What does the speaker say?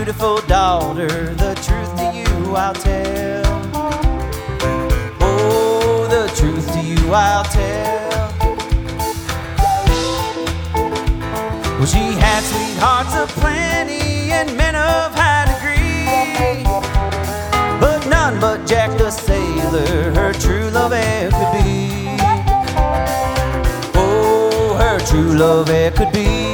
beautiful daughter, the truth to you I'll tell. Oh, the truth to you I'll tell. Well, she had sweethearts aplenty and men of high degree, but none but Jack the sailor her true love e'er could be. Oh, her true love e'er could be.